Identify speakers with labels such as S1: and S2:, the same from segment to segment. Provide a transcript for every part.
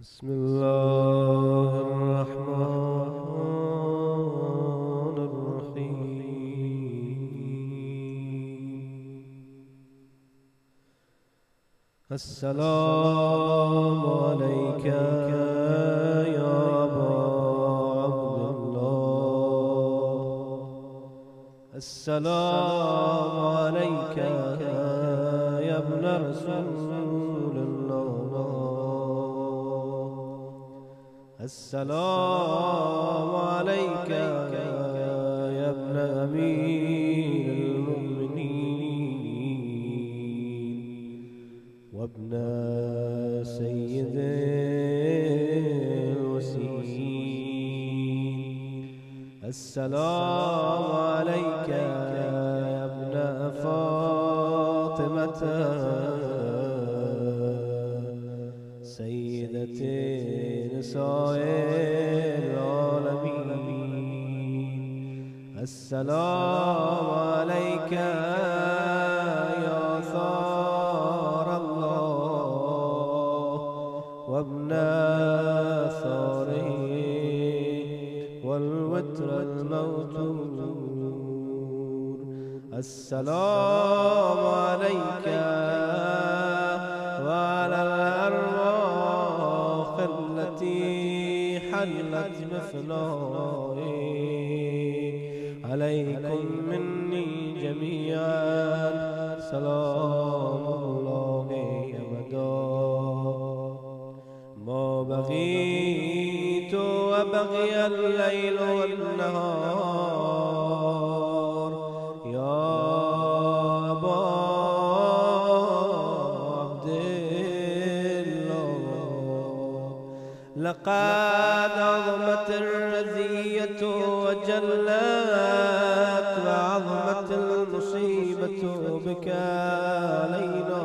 S1: بسم الله الرحمن الرحيم. السلام عليك يا أبا عبد الله. السلام عليك يا ابن رسول الله. السلام عليك يا ابن أمير المؤمنين وابن سيد الوسيين. السلام عليك يا ابن فاطمة سيدة نساء العالمين. السلام عليك يا ثار الله وابن ثاره والوتر الموتور. السلام عليك وعلى الأرواح التي حلت بفنائك. عليكم مني جميعا سلام الله أبدا. ما بغيت وبغي الليل والنهار يا أبا عبد الله. لقد عظمت الرزية وجلت وعظمت المصيبة بك علينا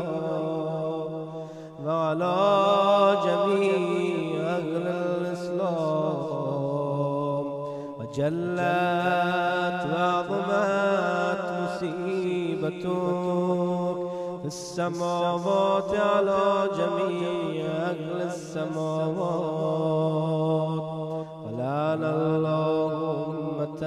S1: وعلى جميع أهل الإسلام. وجلت وعظمت مصيبتك في السماوات على جميع أهل السماوات. ولعن الله أمة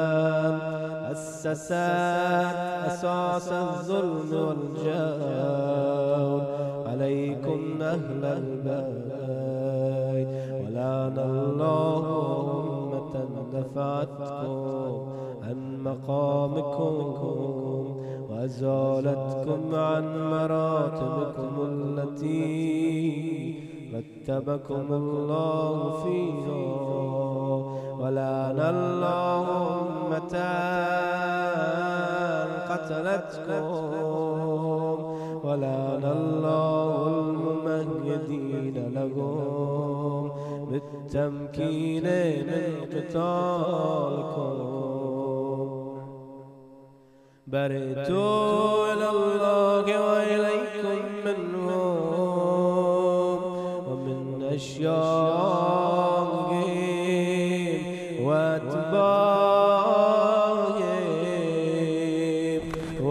S1: أسست أساس الظلم والجور عليكم أهل البيت. ولعن الله أمة دفعتكم عن مقامكم وأزالتكم عن مراتبكم التي رتبكم الله فيها. ولعن الله أمة قتلتكم. ولعن الله الممهدين لهم بالتمكين من قتالكم. برئت إلى الله وإليكم منهم ومن أشياخهم وأتباعهم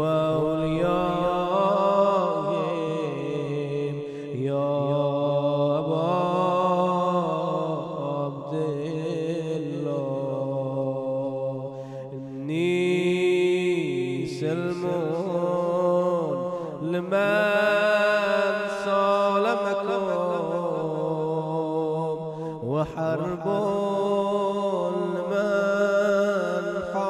S1: وأوليائهم يا أبا عبد الله. إني سلم لمن سالمكم وحرب لمن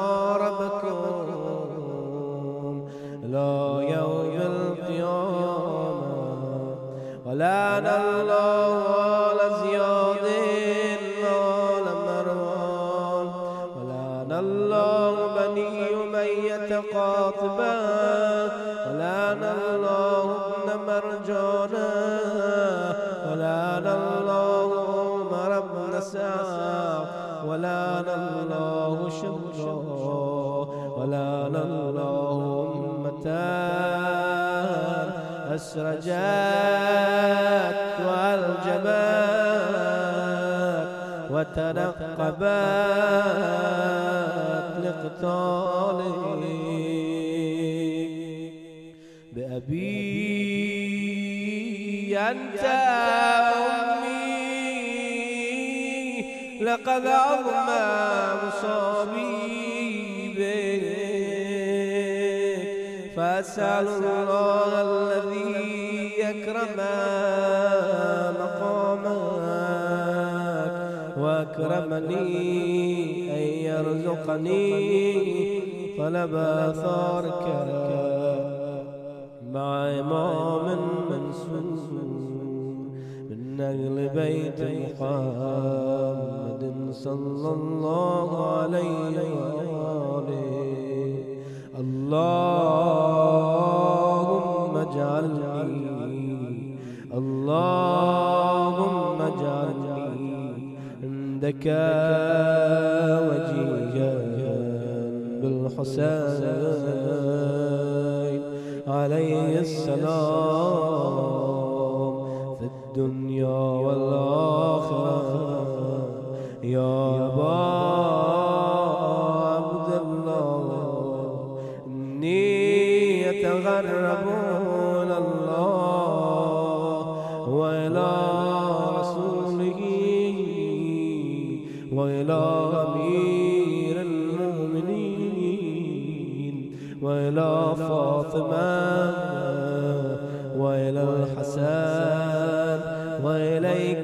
S1: حاربكم إلى يوم القيامة. ولعن الله آل زياد آل مروان. ولعن الله بني أمية قاطبا. ولعن الله ابن مرجانا. ولعن الله عمر بن سعد. ولعن الله شمرا. ولعن الله أمة أسرجت وألجمت وتنقبت لقتالك. بأبي أنت أمي لقد عظم مصابي بك، فأسأل الله الذي يكرم مقامك وأكرمني أن يرزقني طلب آثارك مع إمام منصور من أهل بيت محمد صلى الله عليه وآله. اللهم اجعلني عندك وجيها بالحسين عليه السلام في الدنيا والآخرة. يا أبا عبد الله إني أتغرب إلى الله وإلى رسوله وإلى أمير المؤمنين وإلى فاطمة وإلى الحسن وإليك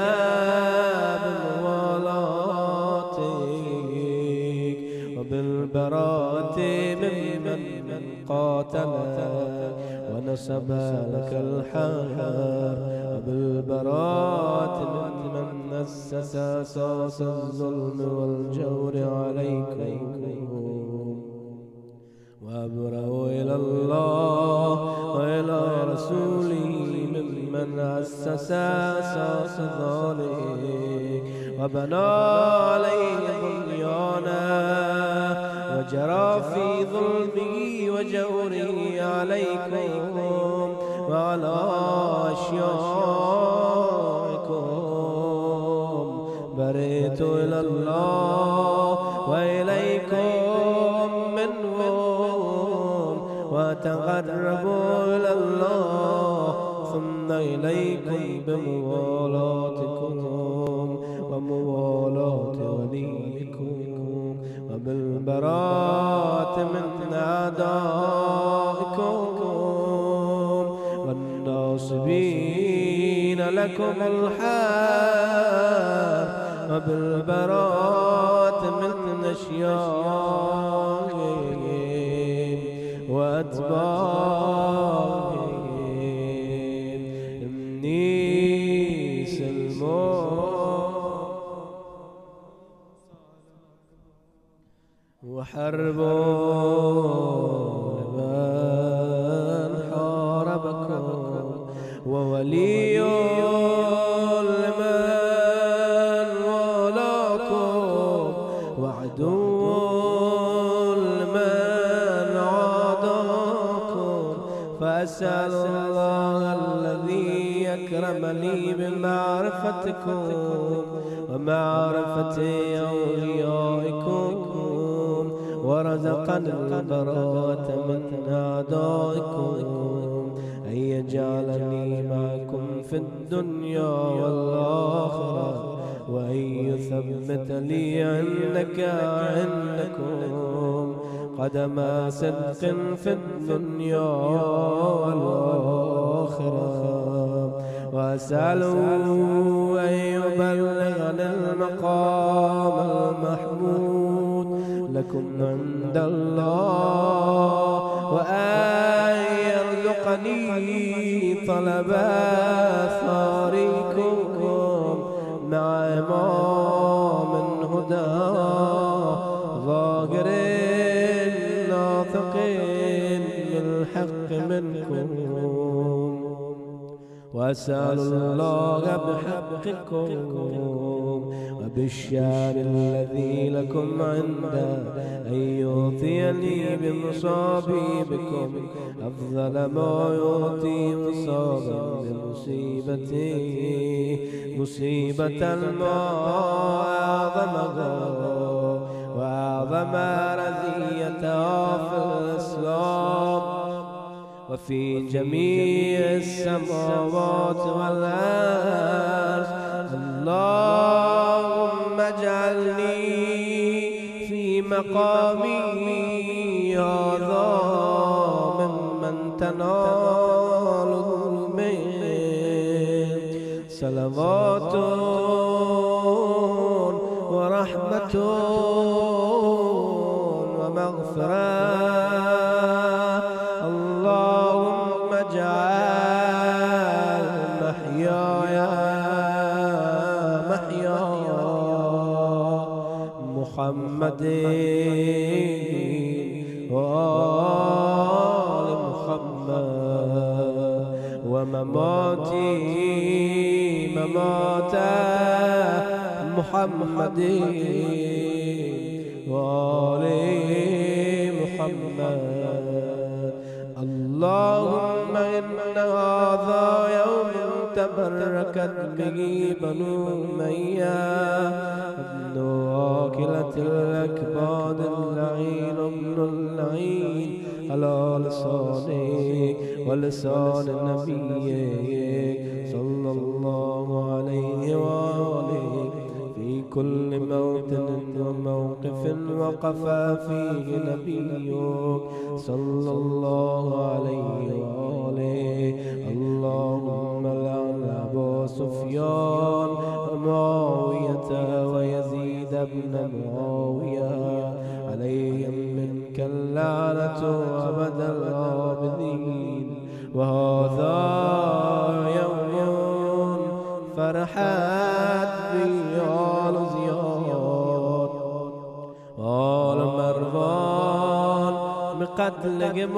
S1: بموالاتك وبالبراءة ممن قاتل ونسب لك الحرب، وبالبراءة ممن أسس أساس الظلم والجور عليكم. وأبرأ إلى الله وإلى رسوله ممن أسس أساس ذلك وبنى عليه بنيانا وجرى في ظلمه وجوره عليكم وعلى أشيائكم. برئت إلى الله وإليكم منهم وأتقرب إلى الله ثم إليكم بموالاتكم وموالاة وليكم وبالبراءة من أعدائكم والناصبين لكم الحرب وبالبراءة من أشيائهم وأتباعهم. إني سلمان وحرب لمن حاربكم وولي لمن والاكم وعدو لمن عاداكم. فأسأل الله الذي يكرمني بمعرفتكم ومعرفة أوليائكم ورزقني البراءة من أعدائكم أن يجعلني معكم في الدنيا والآخرة وأن يثبت لي عندكم قدم صدق في الدنيا والآخرة. وأسأله أن يبلغني المقام المحمود لكم عند الله وأن يرزقني طلب آثاركم مع إمام هدى ظاهر ناطق بالحق منكم. وأسأل الله بحقكم وبالشان الذي لكم عنده أن يعطيني بمصابيبكم أفضل ما يعطي مصابا بمصيبتي مصيبة ما أعظمها وأعظم رزيتها في الإسلام وفي جميع السماوات والأرض. اللهم مقامي هذا ممن تنال المنه صلوات ورحمة ومغفرة اللهم اجعل محياي محيا محمد وآل محمد ومماتي ممات محمد وآل محمد اللهم إن هذا يوم تبركت به بنو أمية ابن واكلة الأكباد اللعين ابن اللعين على لسانك ولسان نبيك صلى الله عليه وآله في كل موطن وموقف وقف فيه نبيك صلى الله عليه وآله اللهم لعن أبا سفيان ومعاوية ويزيد بن معاوية عليهم منك اللعنة أبد العابدين وهذا يوم فرحت به آل زياد وآل مروان بقتلهم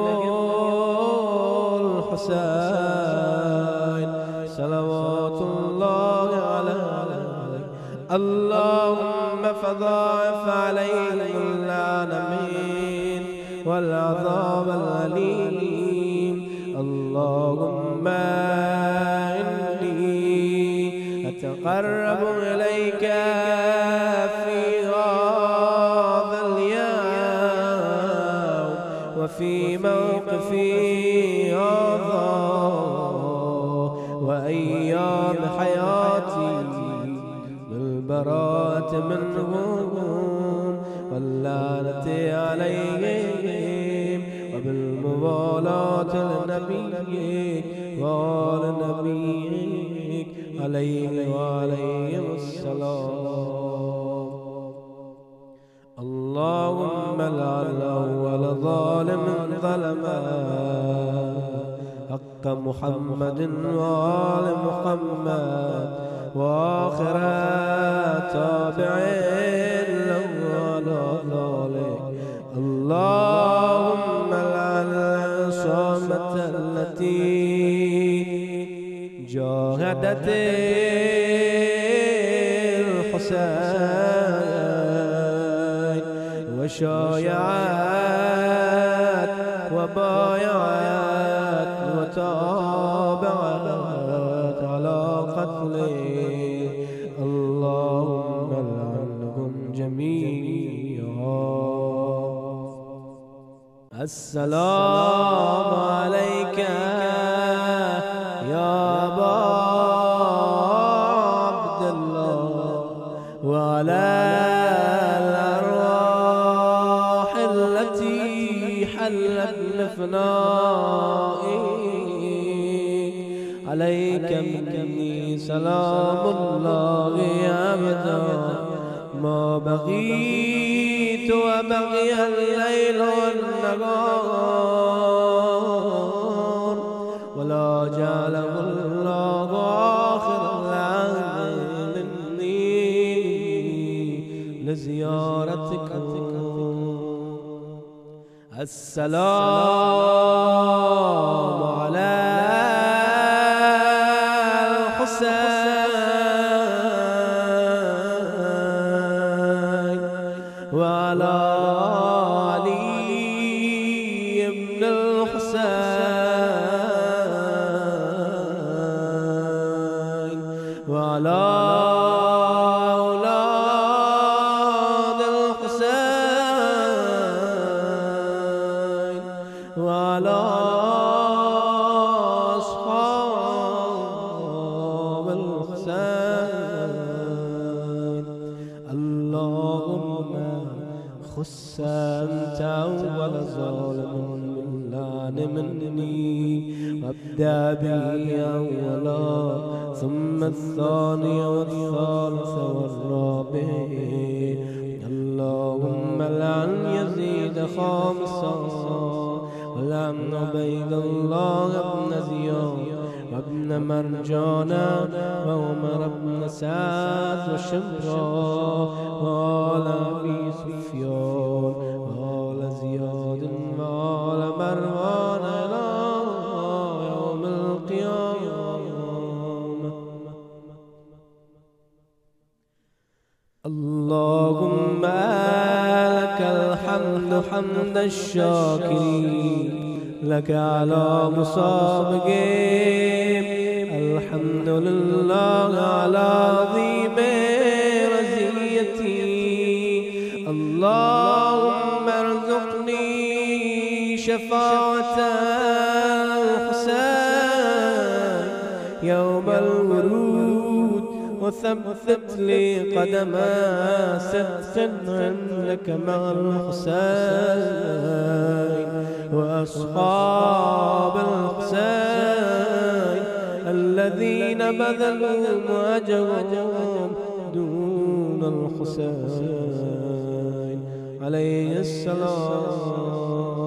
S1: الحسين صلوات الله عليه اللهم فضاعف عليهم اللعنة والعذاب الأليم اللهم إني أتقرب إليك في هذا اليوم وفي موقفي هذا وأيام حياتي بالبراءة منهم واللعنة عليهم وبالموالاة لنبيك وآل نبيك عليه وعليهم السلام اللهم لعن أول ظالم ظلم حق محمد وآل محمد وآخر تابع له على ذلك اللهم لعن العصامة التي جاهدت الحسين وشايعت وبايعت وتابعت على قتله اللهم لعنهم جميعا السلام عليك يا أبا عبد الله وعلى الأرواح التي حلت لفنائك عليك مني سلام الله أبدا ما بغيت وبغي الليل والنهار ولا جعله الله آخر العهد مني لزيارتك السلام على الحسين وعلى علي بن الحسين وعلى أولاد الحسين وعلى أصحاب الحسين اللهم خس أنت أول ظالم باللعن مني، وابدأ بي أولا ثم الثاني والثالث والرابع. اللهم لعن يزيد خامسا، ولعن عبيد الله بن زياد وابن مرجانا وعمر بن سعد وشمرا وآل أبي سفيان وآل زياد وآل مروان إلى يوم القيامة. اللهم لك الحمد حمد الشاكرين، لك على مصابهم، الحمد لله على عظيم رزيتي. اللهم ارزقني شفاعة الحسين يوم الورود، وثبت لي قدم صدق عندك مع الحسين وأصحاب الحسين الذين بذلوا أجرهم دون الحسين عليه السلام.